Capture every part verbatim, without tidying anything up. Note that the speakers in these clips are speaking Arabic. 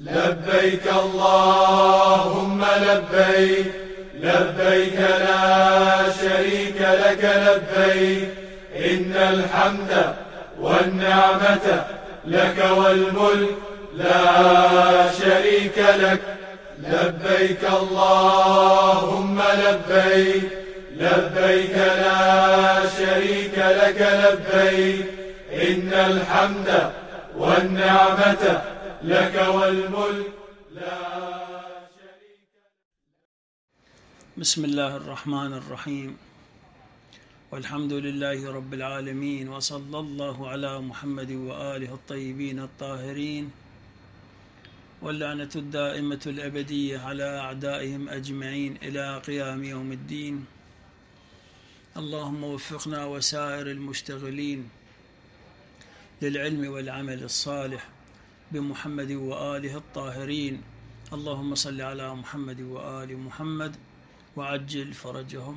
لبيك اللهم لبيك لبيك لا شريك لك لبيك إن الحمد والنعمة لك والملك لا شريك لك لبيك اللهم لبيك لبيك لا شريك لك لبيك إن الحمد والنعمة لك والملك لا شريك لك. بسم الله الرحمن الرحيم، والحمد لله رب العالمين، وصلى الله على محمد وآله الطيبين الطاهرين، واللعنة الدائمة الأبدية على أعدائهم أجمعين إلى قيام يوم الدين. اللهم وفقنا وسائر المشتغلين للعلم والعمل الصالح بمحمد وآله الطاهرين. اللهم صل على محمد وآل محمد وعجل فرجهم.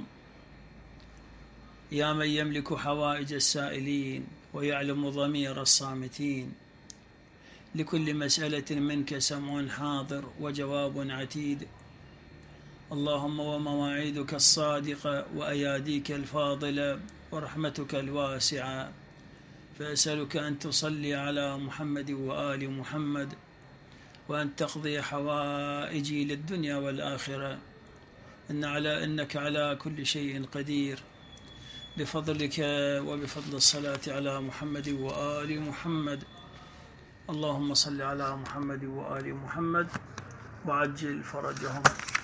يا من يملك حوائج السائلين ويعلم ضمير الصامتين، لكل مسألة منك سمع حاضر وجواب عتيد. اللهم ومواعيدك الصادقة وأياديك الفاضلة ورحمتك الواسعة، فأسألك أن تصلي على محمد وآل محمد، وأن تقضي حوائجي للدنيا والآخرة، إن على إنك على كل شيء قدير، بفضلك وبفضل الصلاة على محمد وآل محمد. اللهم صل على محمد وآل محمد وعجل فرجهم.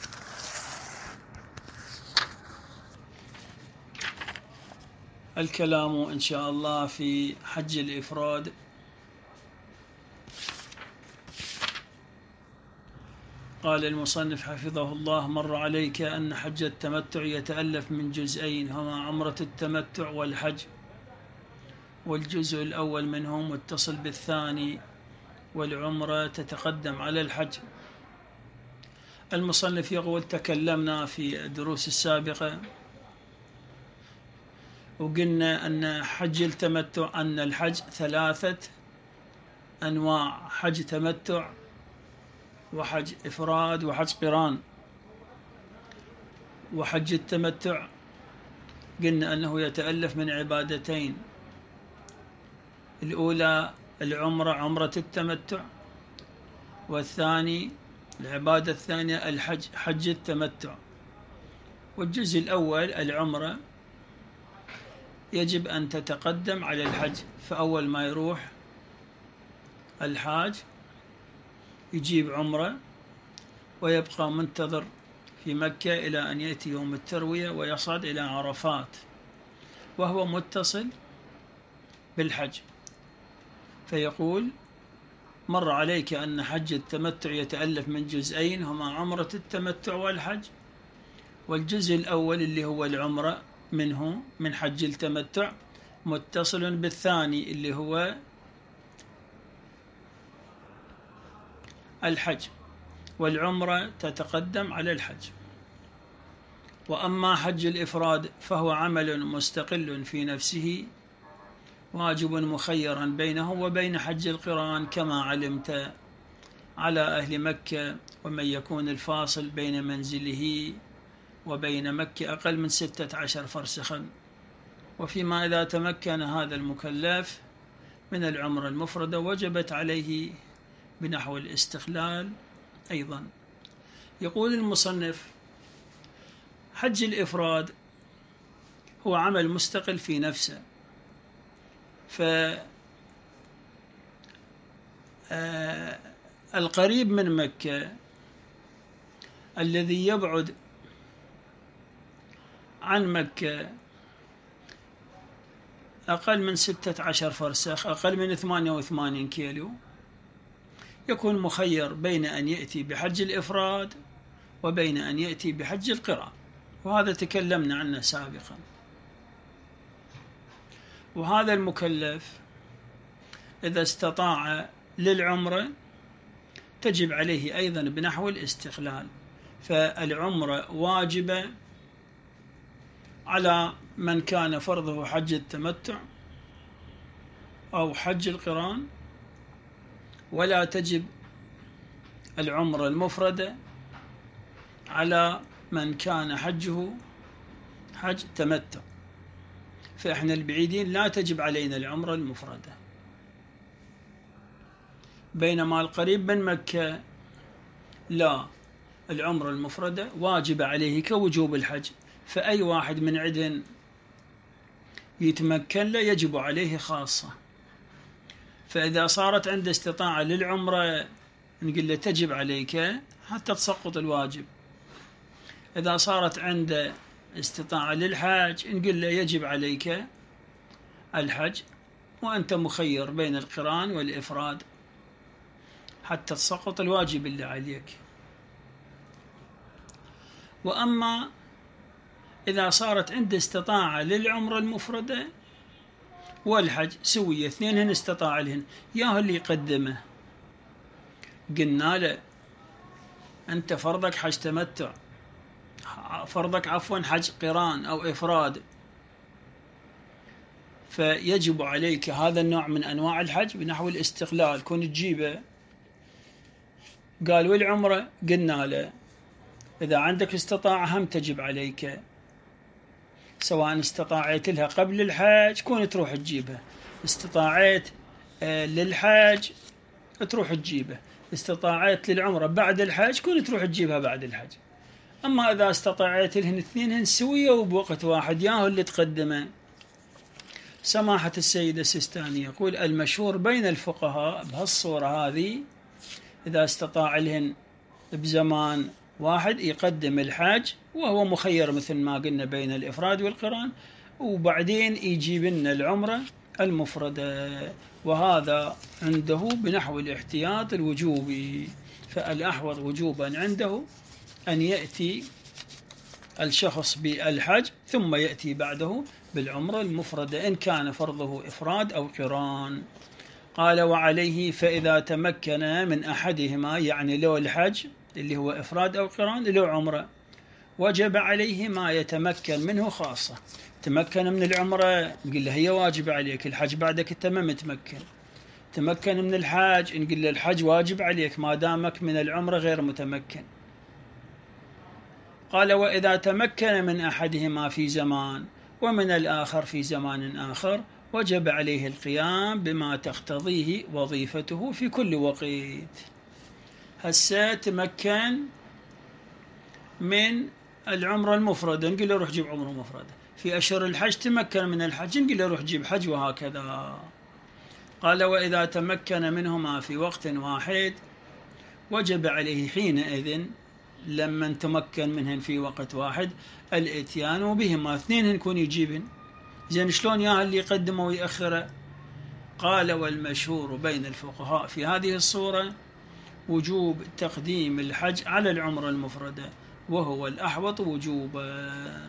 الكلام إن شاء الله في حج الإفراد. قال المصنف حفظه الله: مر عليك أن حج التمتع يتألف من جزئين، هما عمرة التمتع والحج، والجزء الأول منه متصل بالثاني، والعمرة تتقدم على الحج. المصنف يقول: تكلمنا في الدروس السابقة وقلنا أن حج التمتع أن الحج ثلاثة أنواع: حج تمتع وحج إفراد وحج قران. وحج التمتع قلنا أنه يتألف من عبادتين: الأولى العمرة، عمرة التمتع، والثاني العبادة الثانية الحج، حج التمتع. والجزء الأول العمرة يجب أن تتقدم على الحج، فأول ما يروح الحاج يجيب عمرة ويبقى منتظر في مكة إلى أن يأتي يوم التروية ويصعد إلى عرفات، وهو متصل بالحج. فيقول: مر عليك أن حج التمتع يتألف من جزئين، هما عمرة التمتع والحج، والجزء الأول اللي هو العمرة منه من حج التمتع متصل بالثاني اللي هو الحج، والعمرة تتقدم على الحج. وأما حج الإفراد فهو عمل مستقل في نفسه، واجب مخيرا بينه وبين حج القران، كما علمت على أهل مكة، ومن يكون الفاصل بين منزله وبين مكة أقل من ستة عشر فرسخا. وفيما إذا تمكن هذا المكلف من العمرة المفردة وجبت عليه بنحو الاستقلال أيضا. يقول المصنف: حج الإفراد هو عمل مستقل في نفسه، فالقريب من مكة الذي يبعد عن مكة أقل من ستة عشر فرسخ، أقل من ثمانية وثمانين كيلو، يكون مخير بين أن يأتي بحج الإفراد وبين أن يأتي بحج القران، وهذا تكلمنا عنه سابقا. وهذا المكلف إذا استطاع للعمرة تجب عليه أيضا بنحو الاستقلال، فالعمرة واجبة على من كان فرضه حج التمتع أو حج القران، ولا تجب العمرة المفردة على من كان حجه حج تمتع، فإحنا البعيدين لا تجب علينا العمرة المفردة، بينما القريب من مكة لا، العمرة المفردة واجبة عليه كوجوب الحج، فأي واحد من عندن يتمكن له يجب عليه خاصة. فإذا صارت عنده استطاعة للعمرة نقول له تجب عليك حتى تسقط الواجب، إذا صارت عنده استطاعة للحج نقول له يجب عليك الحج، وأنت مخير بين القران والإفراد حتى تسقط الواجب اللي عليك. وأما إذا صارت عنده استطاعة للعمرة المفردة والحج سوية، اثنينهن استطاع لهن، ياهو اللي يقدمه. قلنا له أنت فرضك حج تمتع، فرضك عفوا حج قران أو إفراد، فيجب عليك هذا النوع من أنواع الحج بنحو الاستقلال، كون تجيبه. قال والعمرة قلنا له إذا عندك استطاعة هم تجب عليك، سواء استطاعت لها قبل الحج كون تروح تجيبها، استطاعت للحج تروح تجيبه، استطاعت للعمرة بعد الحج كون تروح تجيبها بعد الحج. أما إذا استطاعت لهن اثنينهن سوية وبوقت واحد ياهو اللي تقدمه. سماحة السيد السيستاني يقول المشهور بين الفقهاء بهالصورة هذه إذا استطاع لهن بزمان واحد يقدم الحج وهو مخير مثل ما قلنا بين الإفراد والقران، وبعدين يجيب لنا العمرة المفردة، وهذا عنده بنحو الاحتياط الوجوبي. فالأحوط وجوبا عنده أن يأتي الشخص بالحج ثم يأتي بعده بالعمرة المفردة إن كان فرضه إفراد أو قران. قال وعليه فإذا تمكن من أحدهما، يعني لو الحج اللي هو إفراد أو قران لو عمرة، وجب عليه ما يتمكن منه خاصة. تمكن من العمرة نقول له هي واجب عليك، الحج بعدك أنت ما متمكن. تمكن من الحج نقول له الحج واجب عليك ما دامك من العمرة غير متمكن. قال وإذا تمكن من أحدهما في زمان ومن الآخر في زمان آخر وجب عليه القيام بما تقتضيه وظيفته في كل وقت. هسه تمكن من العمرة المفردة نقول له روح جيب عمرة مفردة، في أشهر الحج تمكن من الحج نقول له روح جيب حج، وهكذا. قال وإذا تمكن منهما في وقت واحد وجب عليه حينئذ لما تمكن منهن في وقت واحد الاتيان بهما، اثنين يكون يجيبن. زين شلون يا اللي يقدمه ويأخره؟ قال والمشهور بين الفقهاء في هذه الصورة وجوب تقديم الحج على العمرة المفردة، وهو الأحوط وجوبا.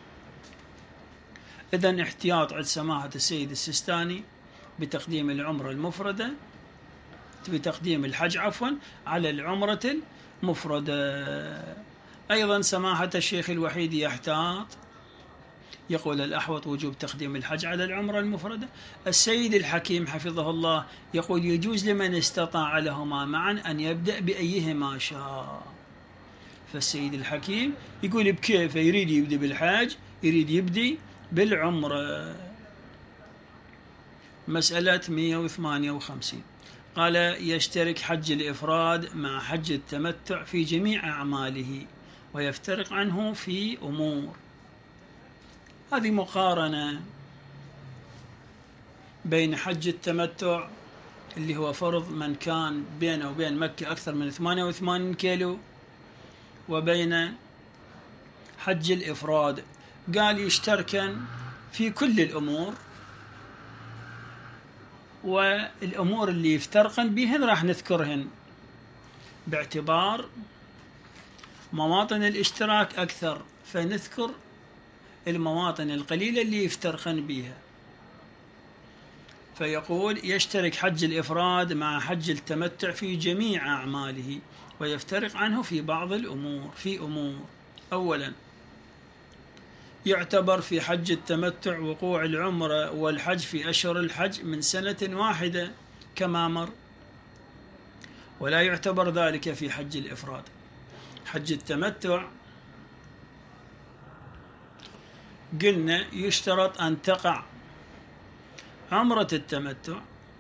إذن احتياط عند سماحة السيد السيستاني بتقديم العمرة المفردة بتقديم الحج عفوا على العمرة المفردة. أيضا سماحة الشيخ الوحيد يحتاط يقول الأحوط وجوب تقديم الحج على العمرة المفردة. السيد الحكيم حفظه الله يقول يجوز لمن استطاع لهما معا أن يبدأ بأيهما شاء. فالسيد الحكيم يقول بكيف يريد يبدأ بالحج يريد يبدأ بالعمرة. مسألة مئة وثمانية وخمسين قال يشترك حج الإفراد مع حج التمتع في جميع أعماله ويفترق عنه في أمور. هذه مقارنة بين حج التمتع اللي هو فرض من كان بينه وبين مكة أكثر من ثمانية وثمانين كيلو وبين حج الإفراد. قال يشتركن في كل الأمور، والأمور اللي يفترقن بهن راح نذكرهن باعتبار مواطن الاشتراك أكثر، فنذكر المواطن القليلة اللي يفترقن بها. فيقول يشترك حج الإفراد مع حج التمتع في جميع أعماله ويفترق عنه في بعض الأمور. في أمور أولا يعتبر في حج التمتع وقوع العمرة والحج في أشهر الحج من سنة واحدة كما مر، ولا يعتبر ذلك في حج الإفراد. حج التمتع قلنا يشترط أن تقع عمرة التمتع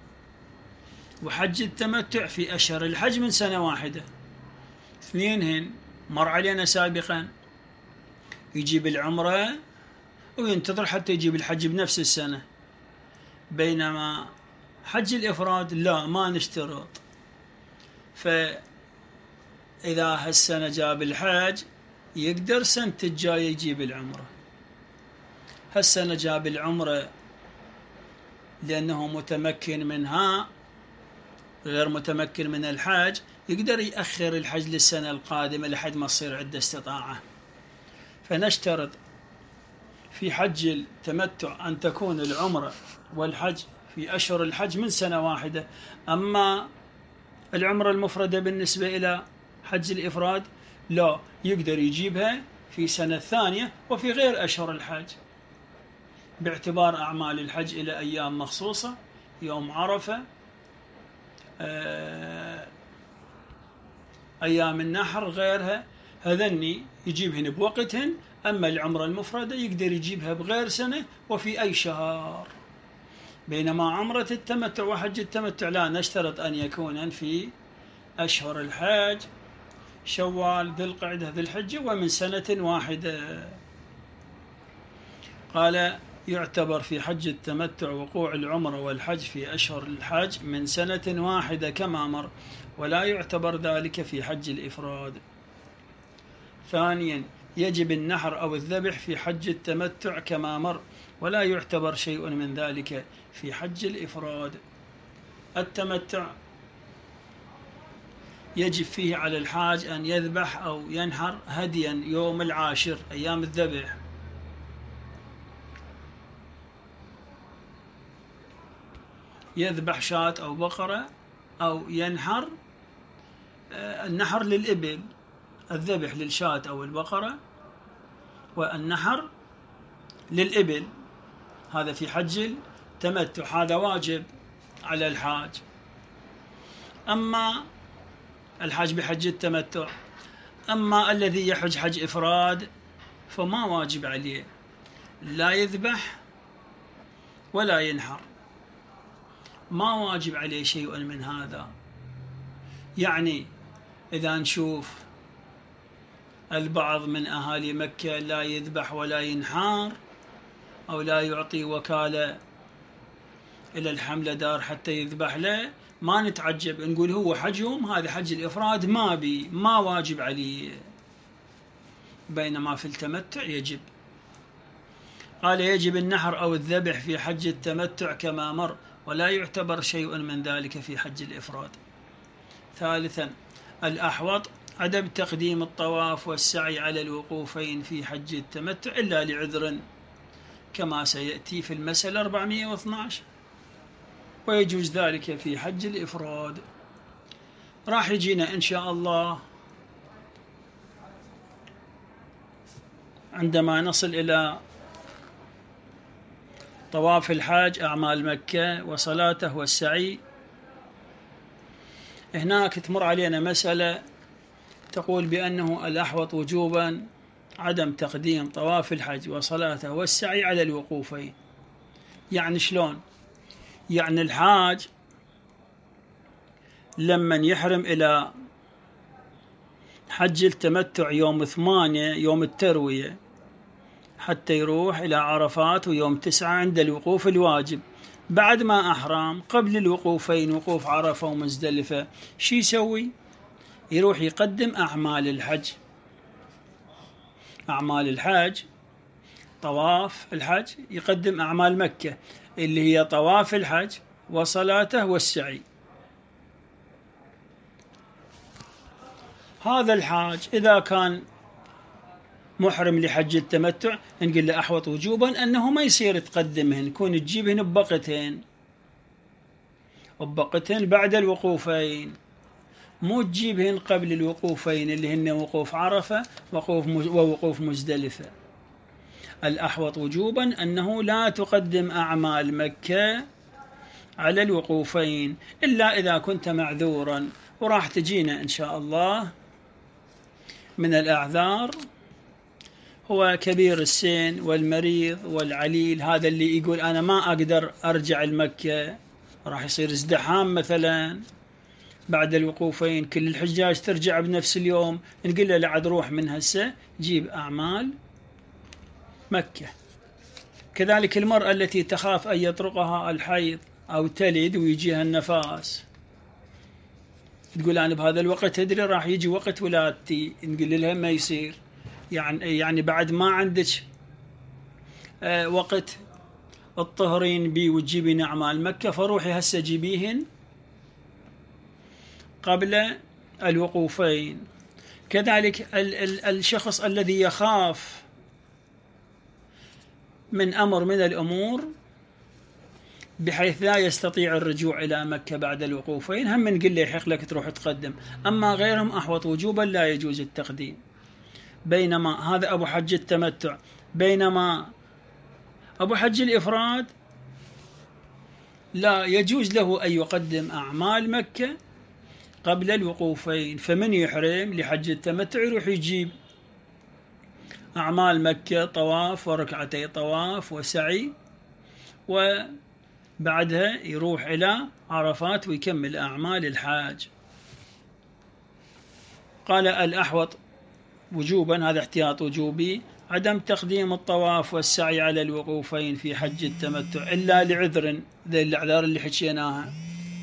وحج التمتع في أشهر الحج من سنة واحدة. اثنينهن مر علينا سابقا، يجيب العمرة وينتظر حتى يجيب الحج بنفس السنة، بينما حج الإفراد لا، ما نشترط. فإذا هالسنة جاب الحج يقدر سنة الجاية يجيب العمرة. هالسنة جاب العمرة لأنه متمكن منها، غير متمكن من الحج، يقدر يأخر الحج للسنة القادمة لحد ما تصير عنده استطاعة. فنشترط في حج التمتع أن تكون العمرة والحج في أشهر الحج من سنة واحدة. أما العمرة المفردة بالنسبة إلى حج الإفراد لا، يقدر يجيبها في سنة ثانية وفي غير أشهر الحج، باعتبار أعمال الحج إلى أيام مخصوصة، يوم عرفة، أيام النحر، غيرها، هذني يجيبهن بوقتهن. أما العمرة المفردة يقدر يجيبها بغير سنة وفي أي شهر. بينما عمرة التمتع وحج التمتع لا، نشترط أن يكون في أشهر الحج، شوال، ذي القعدة، ذي الحجة، ومن سنة واحدة. قال يعتبر في حج التمتع وقوع العمرة والحج في أشهر الحج من سنة واحدة كما مر، ولا يعتبر ذلك في حج الإفراد. ثانيا يجب النحر أو الذبح في حج التمتع كما مر، ولا يعتبر شيء من ذلك في حج الإفراد. التمتع يجب فيه على الحاج أن يذبح أو ينحر هديا يوم العاشر أيام الذبح، يذبح شاة أو بقرة، أو ينحر. النحر للإبل، الذبح للشاة أو البقرة، والنحر للإبل. هذا في حج التمتع، هذا واجب على الحاج. أما الحاج بحج التمتع، أما الذي يحج حج إفراد فما واجب عليه، لا يذبح ولا ينحر، ما واجب عليه شيء من هذا. يعني إذا نشوف البعض من أهالي مكة لا يذبح ولا ينحار، أو لا يعطي وكالة إلى الحملة دار حتى يذبح له، ما نتعجب، نقول هو حجهم هذا حج الإفراد ما بي ما واجب عليه، بينما في التمتع يجب. قال يجب النحر أو الذبح في حج التمتع كما مر، ولا يعتبر شيء من ذلك في حج الإفراد. ثالثا الأحوط عدم تقديم الطواف والسعي على الوقوفين في حج التمتع إلا لعذر، كما سيأتي في المسألة أربعمائة واثني عشر، ويجوز ذلك في حج الإفراد. راح يجينا إن شاء الله عندما نصل إلى طواف الحاج، أعمال مكة وصلاته والسعي، هناك تمر علينا مسألة تقول بأنه الأحوط وجوبا عدم تقديم طواف الحج وصلاته والسعي على الوقوفين. يعني شلون؟ يعني الحاج لما يحرم إلى حج التمتع يوم ثمانية يوم التروية حتى يروح إلى عرفات، ويوم تسعة عند الوقوف الواجب، بعد ما أحرم قبل الوقوفين وقوف عرفة ومزدلفة، شو يسوي؟ يروح يقدم أعمال الحج. أعمال الحج طواف الحج، يقدم أعمال مكة اللي هي طواف الحج وصلاته والسعي. هذا الحاج إذا كان محرم لحج التمتع نقول له أحوط وجوبا أنه ما يصير تقدمهن، يكون تجيبهن ببقتهن ببقتهن بعد الوقوفين، مو تجيبهن قبل الوقوفين اللي هن وقوف عرفة ووقوف ووقوف مزدلفة. الأحوط وجوبا أنه لا تقدم أعمال مكة على الوقوفين إلا إذا كنت معذورا، وراح تجينا إن شاء الله من الأعذار هو كبير السن والمريض والعليل، هذا اللي يقول أنا ما أقدر أرجع لمكة، راح يصير ازدحام مثلا بعد الوقوفين، كل الحجاج ترجع بنفس اليوم، نقول له لا عاد روح من هسه جيب أعمال مكة. كذلك المرأة التي تخاف أن يطرقها الحيض أو تلد ويجيها النفاس، تقول أنا بهذا الوقت أدري راح يجي وقت ولادتي، نقول لها ما يصير، يعني يعني بعد ما عندك آه وقت الطهرين بي وتجيبين أعمال مكة، فروحي هسه جيبيهن قبل الوقوفين. كذلك ال ال الشخص الذي يخاف من أمر من الأمور بحيث لا يستطيع الرجوع إلى مكة بعد الوقوفين، هم نقول له يحق لك تروح تقدم، أما غيرهم أحوط وجوبا لا يجوز التقديم. بينما هذا أبو حج التمتع، بينما أبو حج الإفراد لا يجوز له أن يقدم أعمال مكة قبل الوقوفين، فمن يحرم لحج التمتع يروح يجيب أعمال مكة طواف وركعتي طواف وسعي، وبعدها يروح إلى عرفات ويكمل أعمال الحاج. قال الأحوط وجوبا، هذا احتياط وجوبي، عدم تقديم الطواف والسعي على الوقوفين في حج التمتع إلا لعذر، ذي الأعذار اللي حكيناها.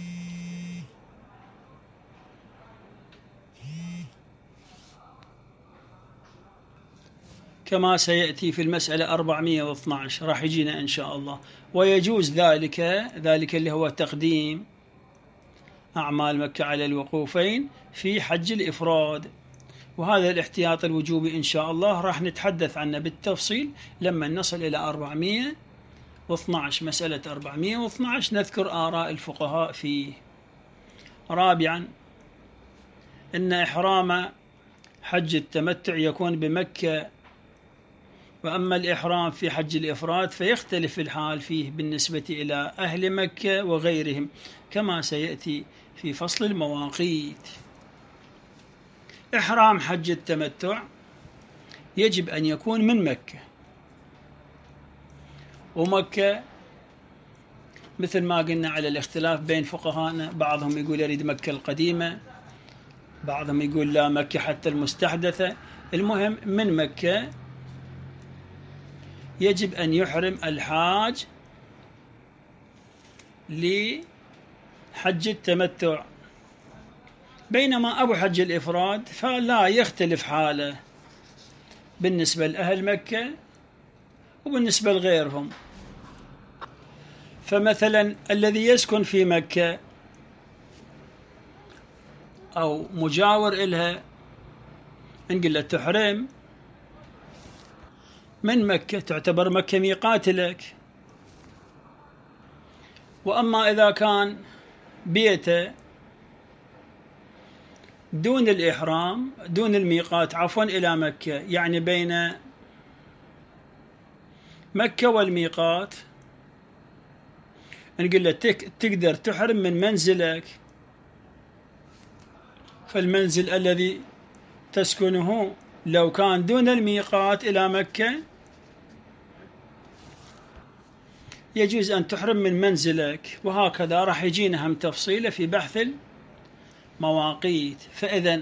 كما سيأتي في المسألة أربعمائة واثني عشر راح يجينا إن شاء الله. ويجوز ذلك ذلك اللي هو تقديم أعمال مكة على الوقوفين في حج الإفراد، وهذا الاحتياط الوجوبي إن شاء الله راح نتحدث عنه بالتفصيل لما نصل إلى أربعمائة واثني عشر. مسألة أربعمائة واثني عشر نذكر آراء الفقهاء فيه. رابعا إن إحرام حج التمتع يكون بمكة، وأما الإحرام في حج الإفراد فيختلف الحال فيه بالنسبة إلى أهل مكة وغيرهم، كما سيأتي في فصل المواقيت. إحرام حج التمتع يجب أن يكون من مكة، ومكة مثل ما قلنا على الاختلاف بين فقهاءنا، بعضهم يقول يريد مكة القديمة، بعضهم يقول لا مكة حتى المستحدثة. المهم من مكة يجب أن يحرم الحاج لحج التمتع، بينما أبو حج الإفراد فلا يختلف حاله بالنسبة لأهل مكة وبالنسبة لغيرهم. فمثلا الذي يسكن في مكة أو مجاور إلها نقول له تحرم من مكة، تعتبر مكة ميقات لك. وأما إذا كان بيته دون الإحرام دون الميقات عفوا إلى مكة، يعني بين مكة والميقات، نقول له تقدر تحرم من منزلك. فالمنزل الذي تسكنه لو كان دون الميقات إلى مكة يجوز أن تحرم من منزلك، وهكذا راح يجينا هم تفصيله في بحث المواقيت. فإذا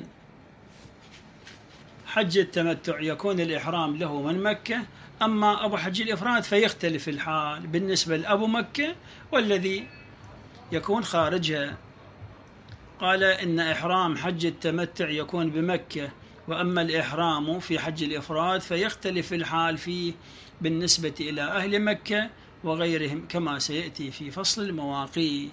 حج التمتع يكون الإحرام له من مكة، أما أبو حج الإفراد فيختلف الحال بالنسبة لأبو مكة والذي يكون خارجها. قال إن إحرام حج التمتع يكون بمكة، وأما الإحرام في حج الإفراد فيختلف الحال فيه بالنسبة إلى أهل مكة وغيرهم، كما سيأتي في فصل المواقيت.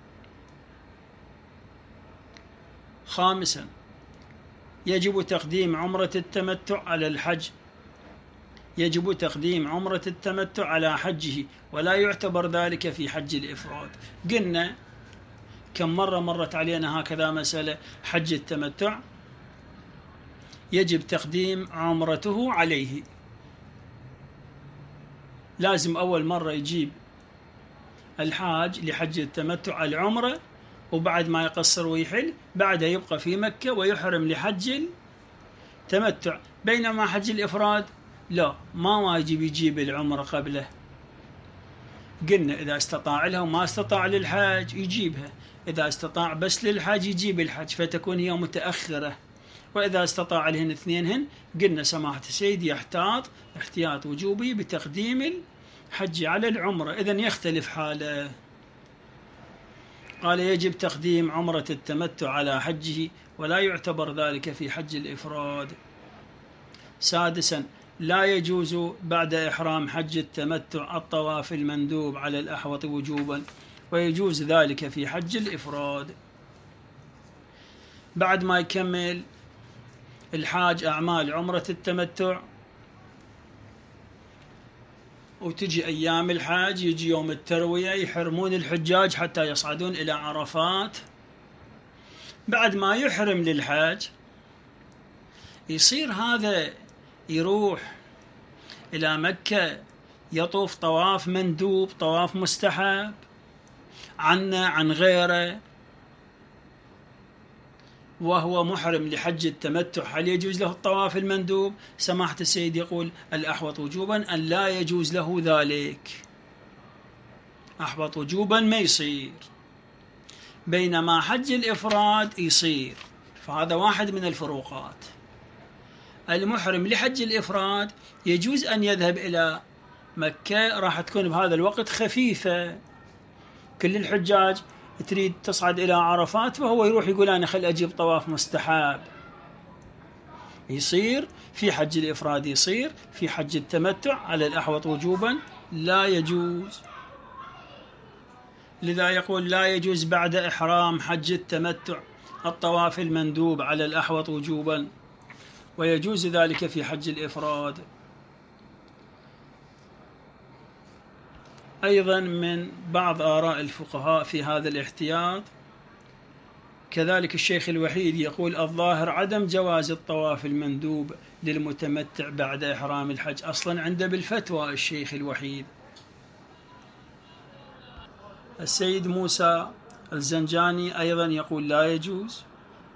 خامسا يجب تقديم عمرة التمتع على الحج، يجب تقديم عمرة التمتع على حجه، ولا يعتبر ذلك في حج الإفراد. قلنا كم مرة مرت علينا هكذا مسألة، حج التمتع يجب تقديم عمرته عليه، لازم أول مرة يجيب الحاج لحج التمتع العمرة، وبعد ما يقصر ويحل بعدها يبقى في مكة ويحرم لحج التمتع. بينما حج الإفراد لا، ما واجب يجيب العمرة قبله. قلنا إذا استطاع لها وما استطاع للحاج يجيبها، إذا استطاع بس للحاج يجيب الحج فتكون هي متأخرة، وإذا استطاع لهن اثنينهن قلنا سماحة السيد يحتاط احتياط وجوبي بتقديم الحج على العمرة، إذن يختلف حاله. قال يجب تقديم عمرة التمتع على حجه ولا يعتبر ذلك في حج الإفراد. سادسا لا يجوز بعد إحرام حج التمتع الطواف المندوب على الأحوط وجوبا، ويجوز ذلك في حج الإفراد. بعد ما يكمل الحاج أعمال عمرة التمتع وتجي أيام الحاج، يجي يوم التروية يحرمون الحجاج حتى يصعدون إلى عرفات. بعد ما يحرم للحاج يصير هذا يروح إلى مكة يطوف طواف مندوب، طواف مستحب عنا عن غيره، وهو محرم لحج التمتع. هل يجوز له الطواف المندوب؟ سماحة السيد يقول الأحوط وجوبا أن لا يجوز له ذلك، أحوط وجوبا ما يصير، بينما حج الإفراد يصير. فهذا واحد من الفروقات. المحرم لحج الإفراد يجوز أن يذهب إلى مكة، راح تكون بهذا الوقت خفيفة، كل الحجاج تريد تصعد إلى عرفات، فهو يروح يقول أنا خل أجيب طواف مستحب. يصير في حج الإفراد، يصير في حج التمتع على الأحوط وجوبا لا يجوز. لذا يقول لا يجوز بعد إحرام حج التمتع الطواف المندوب على الأحوط وجوبا، ويجوز ذلك في حج الإفراد. أيضا من بعض آراء الفقهاء في هذا الاحتياط كذلك الشيخ الوحيد يقول الظاهر عدم جواز الطواف المندوب للمتمتع بعد إحرام الحج، أصلا عنده بالفتوى الشيخ الوحيد. السيد موسى الزنجاني أيضا يقول لا يجوز.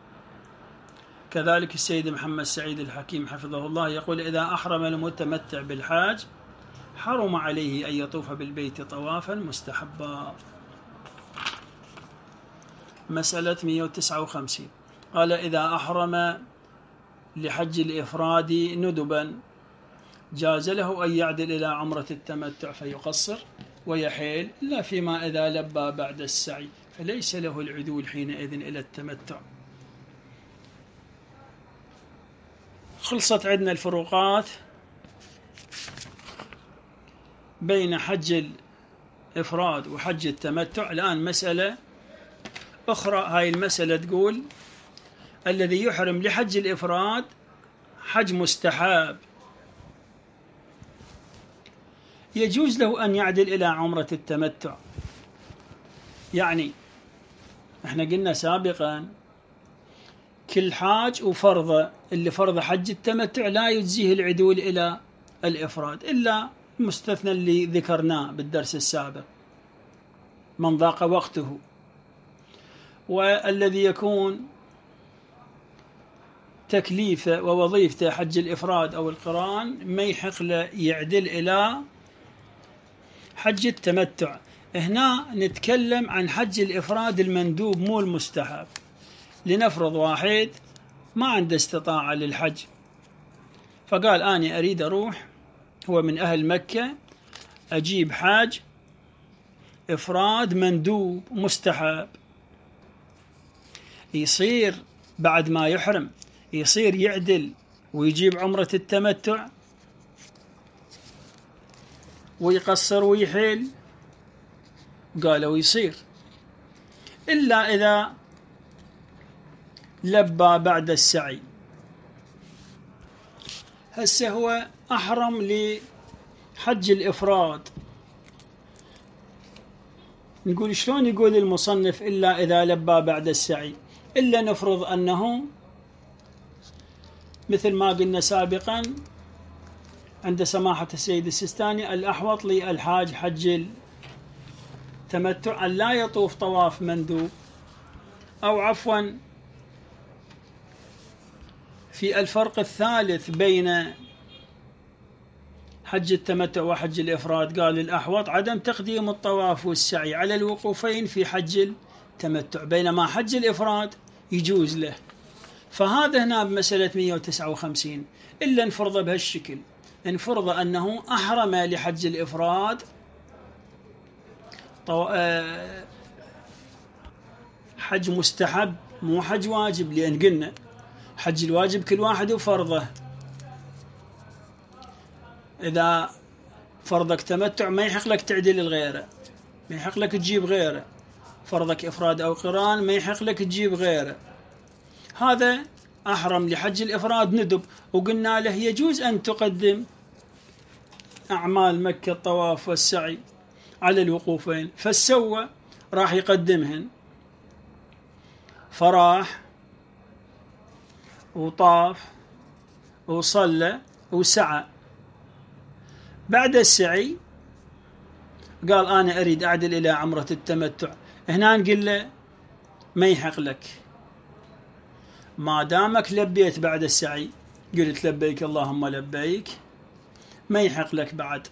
كذلك السيد محمد سعيد الحكيم حفظه الله يقول إذا أحرم المتمتع بالحاج حرم عليه أن يطوف بالبيت طوافا مستحبا. مسألة مئة وتسعة وخمسين قال إذا أحرم لحج الإفراد ندبا جاز له أن يعدل إلى عمرة التمتع فيقصر ويحيل، إلا فيما إذا لبى بعد السعي فليس له العدول حينئذ إلى التمتع. خلصت عندنا الفروقات بين حج الإفراد وحج التمتع. الآن مسألة أخرى، هاي المسألة تقول الذي يحرم لحج الإفراد حج مستحب يجوز له أن يعدل إلى عمرة التمتع. يعني احنا قلنا سابقا كل حاج وفرضه، اللي فرض حج التمتع لا يجزيه العدول إلى الإفراد إلا المستثنى اللي ذكرناه بالدرس السابق من ضاق وقته، والذي يكون تكليفه ووظيفته حج الإفراد أو القران ما يحق له يعدل إلى حج التمتع. هنا نتكلم عن حج الإفراد المندوب مو المستحب. لنفرض واحد ما عنده استطاعة للحج فقال أنا أريد أروح، هو من أهل مكة، أجيب حاج إفراد مندوب مستحب، يصير بعد ما يحرم يصير يعدل ويجيب عمرة التمتع ويقصر ويحيل؟ قالوا يصير، إلا إذا لبى بعد السعي. هسه هو أحرم لحج الإفراد، نقول شلون يقول المصنف إلا إذا لبى بعد السعي؟ إلا نفرض أنه مثل ما قلنا سابقا عند سماحة السيد السيستاني الأحوط للحاج حج التمتع أن لا يطوف طواف مندوب أو عفوا في الفرق الثالث بين حج التمتع وحج الإفراد، قال الأحوط عدم تقديم الطواف والسعي على الوقوفين في حج التمتع، بينما حج الإفراد يجوز له. فهذا هنا بمسألة مئة وتسعة وخمسين إلا انفرض بهالشكل، انفرض أنه أحرم لحج الإفراد حج مستحب مو حج واجب، لأن قلنا حج الواجب كل واحد وفرضه. إذا فرضك تمتع ما يحق لك تعدل الغيره، ما يحق لك تجيب غيره. فرضك إفراد أو قران ما يحق لك تجيب غيره. هذا أحرم لحج الإفراد ندب، وقلنا له يجوز أن تقدم أعمال مكة الطواف والسعي على الوقوفين، فالسوى راح يقدمهن، فراح وطاف وصلى وسعى. بعد السعي قال أنا أريد أعدل إلى عمرة التمتع، هنا نقول له ما يحق لك، ما دامك لبيت بعد السعي قلت لبيك اللهم لبيك، ما يحق لك بعد.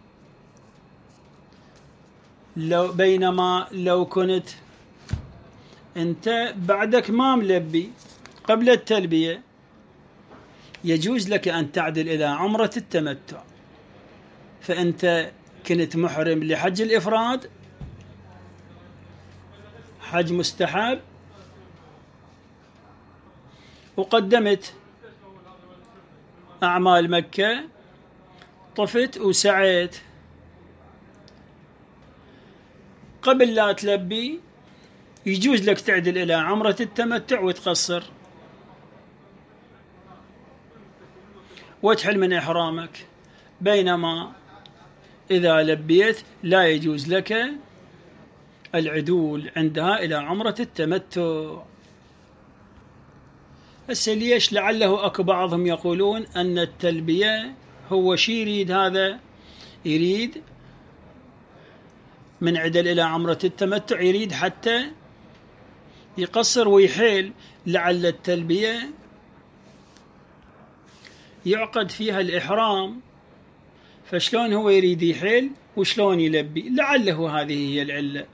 لو بينما لو كنت أنت بعدك ما ملبي قبل التلبية يجوز لك أن تعدل إلى عمرة التمتع، فأنت كنت محرم لحج الإفراد حج مستحب، وقدمت أعمال مكة، طفت وسعيت، قبل لا تلبي يجوز لك تعدل إلى عمرة التمتع وتقصر وتحل من إحرامك، بينما إذا لبيت لا يجوز لك العدول عندها إلى عمرة التمتع. هسه ليش؟ لعله أكو بعضهم يقولون أن التلبية هو شي يريد، هذا يريد من عدل إلى عمرة التمتع يريد حتى يقصر ويحيل، لعل التلبية يعقد فيها الإحرام، فشلون هو يريد يحيل وشلون يلبي، لعله هذه هي العلة.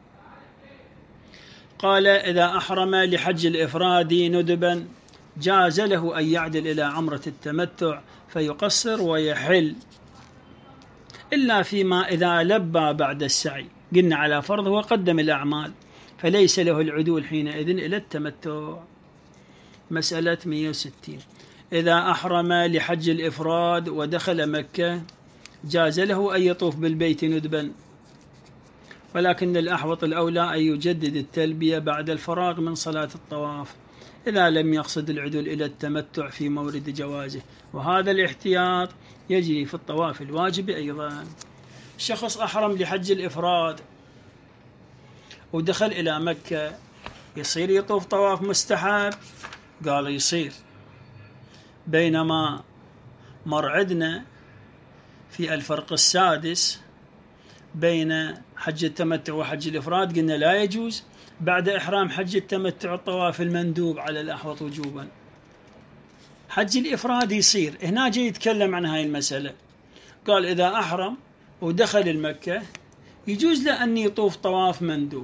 قال إذا أحرم لحج الإفراد ندبا جاز له أن يعدل إلى عمرة التمتع فيقصر ويحل، إلا فيما إذا لبى بعد السعي، قلنا على فرض وقدم الأعمال، فليس له العدول حينئذ إلى التمتع. مسألة مئة وستين إذا أحرم لحج الإفراد ودخل مكة جاز له أن يطوف بالبيت ندبا، ولكن الأحوط الأولى أن يجدد التلبية بعد الفراغ من صلاة الطواف إذا لم يقصد العدول إلى التمتع في مورد جوازه، وهذا الاحتياط يجري في الطواف الواجب أيضا. شخص أحرم لحج الإفراد ودخل إلى مكة، يصير يطوف طواف مستحب؟ قال يصير، بينما مر عندنا في الفرق السادس بين حج التمتع وحج الإفراد قلنا لا يجوز بعد إحرام حج التمتع الطواف المندوب على الأحوط وجوبا. حج الإفراد يصير، هنا جاي يتكلم عن هاي المسألة، قال إذا أحرم ودخل المكة يجوز له أن يطوف طواف مندوب،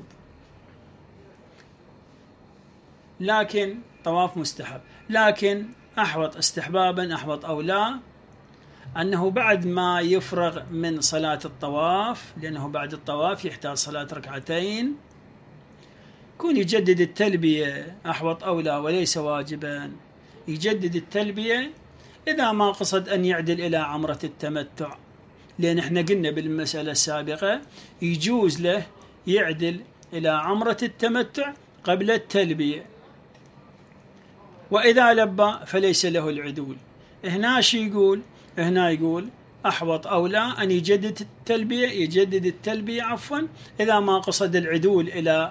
لكن طواف مستحب، لكن أحوط استحبابا أحوط أو لا أنه بعد ما يفرغ من صلاة الطواف، لأنه بعد الطواف يحتاج صلاة ركعتين، يكون يجدد التلبية أحوط أولى وليس واجبا، يجدد التلبية إذا ما قصد أن يعدل إلى عمرة التمتع، لأن احنا قلنا بالمسألة السابقة يجوز له يعدل إلى عمرة التمتع قبل التلبية، وإذا لبى فليس له العدول. هنا شي يقول؟ هنا يقول أحوط أولى أن يجدد التلبية يجدد التلبية عفوا إذا ما قصد العدول إلى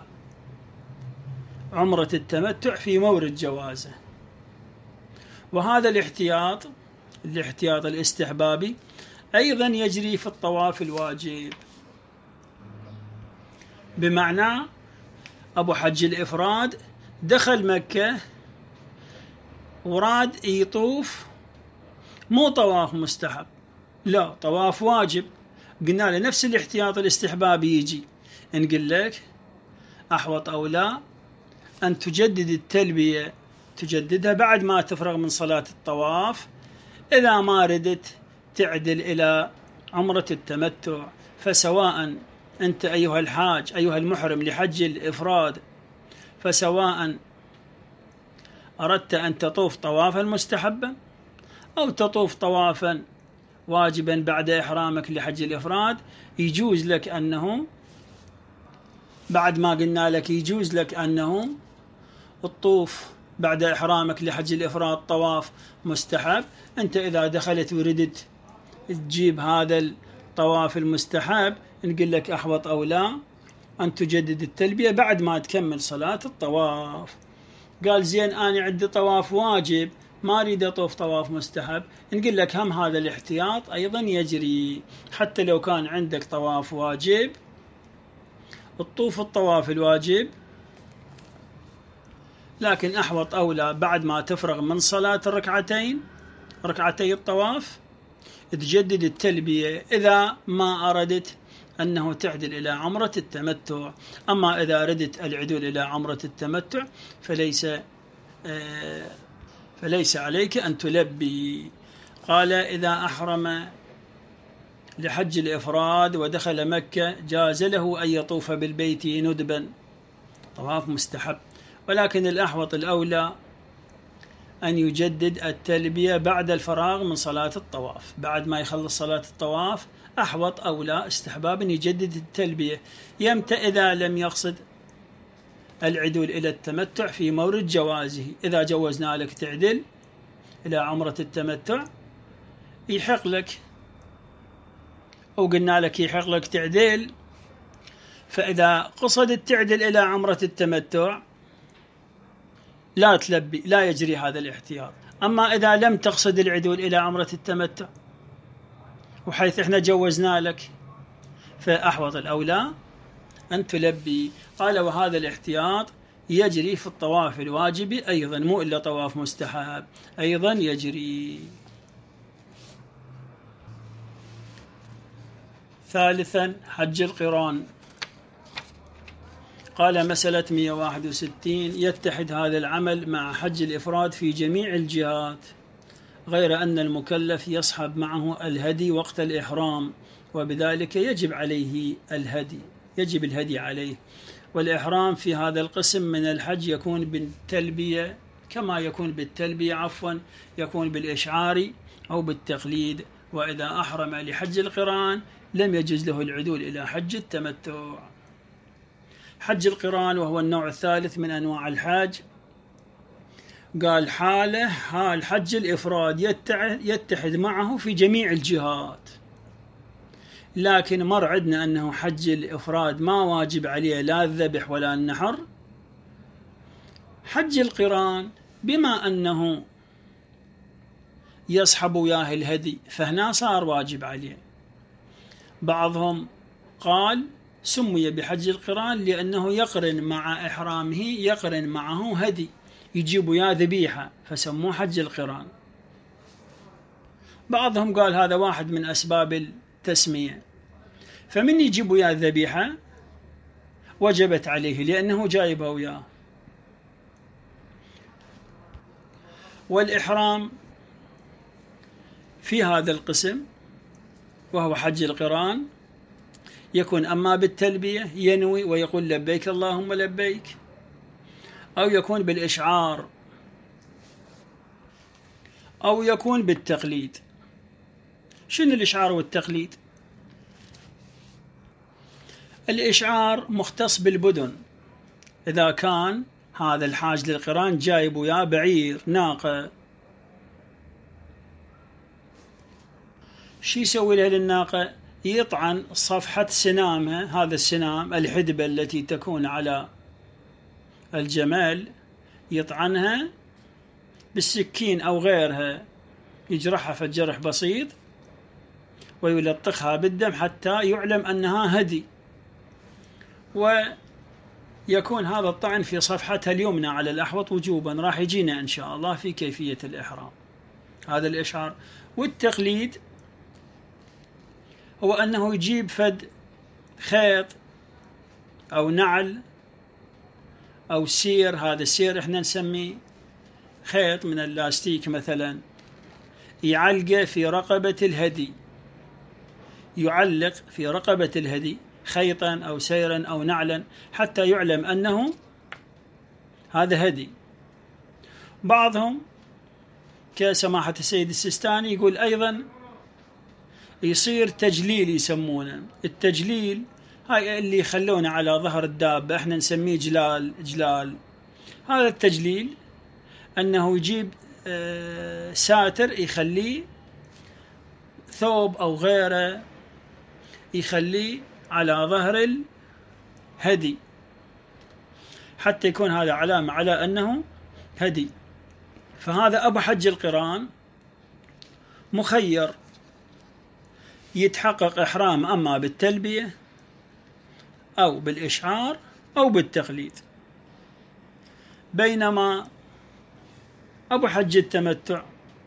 عمرة التمتع في مورد جوازه. وهذا الاحتياط الاحتياط الاستحبابي أيضا يجري في الطواف الواجب، بمعنى أبو حج الإفراد دخل مكة وراد يطوف، مو طواف مستحب، لا طواف واجب. قلنا له نفس الاحتياط الاستحبابي يجي، نقول لك أحوط أو لا أن تجدد التلبية، تجددها بعد ما تفرغ من صلاة الطواف. إذا ما ردت تعدل إلى عمرة التمتع، فسواء أنت أيها الحاج أيها المحرم لحج الإفراد، فسواء أردت أن تطوف طوافا مستحبا أو تطوف طوافا واجبا بعد إحرامك لحج الإفراد، يجوز لك أنه بعد ما قلنا لك يجوز لك أنه الطوف بعد إحرامك لحج الإفراد طواف مستحب. أنت إذا دخلت وردت تجيب هذا الطواف المستحب، نقول لك أحوط أو لا أن تجدد التلبية بعد ما تكمل صلاة الطواف. قال زين أنا عندي طواف واجب ما أريد أطوف طواف مستحب، نقول لك هم هذا الاحتياط أيضا يجري، حتى لو كان عندك طواف واجب الطوف الطواف الواجب، لكن أحوط أولى بعد ما تفرغ من صلاة الركعتين ركعتي الطواف تجدد التلبية إذا ما أردت أنه تعدل إلى عمرة التمتع. أما إذا أردت العدول إلى عمرة التمتع فليس آه فليس عليك أن تلبي. قال إذا أحرم لحج الإفراد ودخل مكة جاز له أن يطوف بالبيت ندبا، طواف مستحب، ولكن الأحوط الأولى أن يجدد التلبية بعد الفراغ من صلاة الطواف. بعد ما يخلص صلاة الطواف أحوط أولى استحباب أن يجدد التلبية. يمتى إذا لم يقصد العدول إلى التمتع في مورد جوازه. إذا جوزنا لك تعدل إلى عمرة التمتع يحق لك، أو قلنا لك يحق لك تعدل، فإذا قصدت تعدل إلى عمرة التمتع لا تلبي، لا يجري هذا الاحتياط. أما إذا لم تقصد العدول إلى عمرة التمتع وحيث إحنا جوزنا لك فأحوط الأولى أن تلبي. قال وهذا الاحتياط يجري في الطواف الواجب أيضا، مو إلا طواف مستحب أيضا يجري. ثالثا حج القران. قال مسألة مئة وواحد وستين يتحد هذا العمل مع حج الإفراد في جميع الجهات، غير أن المكلف يصحب معه الهدي وقت الإحرام، وبذلك يجب عليه الهدي يجب الهدي عليه. والإحرام في هذا القسم من الحج يكون بالتلبية كما يكون بالتلبية عفوا يكون بالإشعار أو بالتقليد. وإذا أحرم لحج القران لم يجوز له العدول إلى حج التمتع. حج القران وهو النوع الثالث من أنواع الحج، قال حاله حال حج الإفراد يتحد معه في جميع الجهات، لكن مر عندنا أنه حج الإفراد ما واجب عليه لا الذبح ولا النحر. حج القران بما أنه يصحب وياه الهدي فهنا صار واجب عليه. بعضهم قال سمي بحج القران لأنه يقرن مع إحرامه يقرن معه هدي، يجيب وياه ذبيحة فسموه حج القران. بعضهم قال هذا واحد من أسباب التسمية، فمن يجيب وياه الذبيحة وجبت عليه لأنه جايبه وياه. والإحرام في هذا القسم وهو حج القران يكون أما بالتلبية ينوي ويقول لبيك اللهم لبيك، أو يكون بالإشعار، أو يكون بالتقليد. شنو الإشعار والتقليد؟ الإشعار مختص بالبدن، إذا كان هذا الحاج للقران جايب وياه بعير ناقة، شو يسوي له للناقة؟ يطعن صفحة سنامها، هذا السنام الحدبة التي تكون على الجمال، يطعنها بالسكين أو غيرها، يجرحها فالجرح بسيط ويلطخها بالدم حتى يعلم أنها هدي. يكون هذا الطعن في صفحتها اليمنى على الأحوط وجوبا، راح يجينا إن شاء الله في كيفية الإحرام. هذا الإشعار. والتقليد هو أنه يجيب فد خيط أو نعل أو سير، هذا السير إحنا نسميه خيط من اللاستيك مثلا، يعلقه في رقبة الهدي، يعلق في رقبة الهدي خيطا أو سيرا أو نعلا حتى يعلم أنه هذا هدي. بعضهم كسماحة السيد السيستاني يقول أيضا يصير تجليل، يسمونه التجليل، هاي اللي يخلونه على ظهر الدابة، احنا نسميه جلال. جلال هذا التجليل أنه يجيب ساتر يخليه ثوب أو غيره، يخليه على ظهر الهدي حتى يكون هذا علامة على أنه هدي. فهذا أبو حج القران مخير يتحقق إحرام أما بالتلبية أو بالإشعار أو بالتقليد، بينما أبو حج التمتع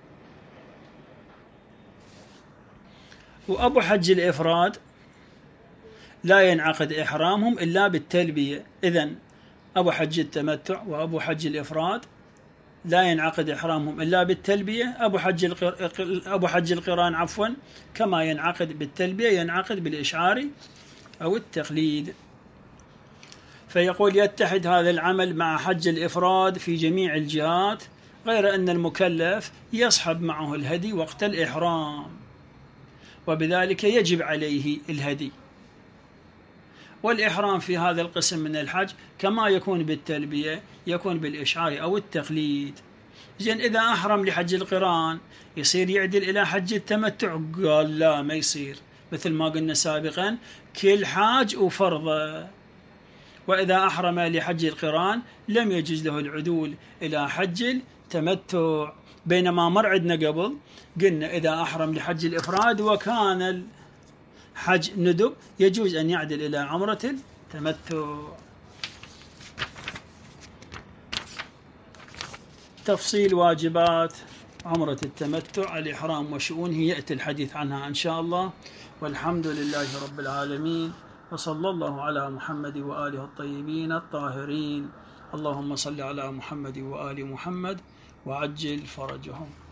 وأبو حج الإفراد لا ينعقد إحرامهم إلا بالتلبية. إذن أبو حج التمتع وأبو حج الإفراد لا ينعقد إحرامهم إلا بالتلبية. أبو حج القر... أبو حج القران عفوا كما ينعقد بالتلبية ينعقد بالإشعار أو التقليد. فيقول يتحد هذا العمل مع حج الإفراد في جميع الجهات، غير أن المكلف يصحب معه الهدي وقت الإحرام، وبذلك يجب عليه الهدي. والإحرام في هذا القسم من الحج كما يكون بالتلبية يكون بالإشعار أو التقليد. زين إذا أحرم لحج القران يصير يعدل إلى حج التمتع؟ قال لا، ما يصير، مثل ما قلنا سابقا كل حاج وفرضه. وإذا أحرم لحج القران لم يجوز له العدول إلى حج التمتع، بينما مر عندنا قبل قلنا إذا أحرم لحج الإفراد وكان الحج ندب يجوز أن يعدل إلى عمرة التمتع. تفصيل واجبات عمرة التمتع، الإحرام وشؤونه يأتي الحديث عنها إن شاء الله. والحمد لله رب العالمين، وصلى الله على محمد وآله الطيبين الطاهرين. اللهم صل على محمد وآل محمد وعجل فرجهم.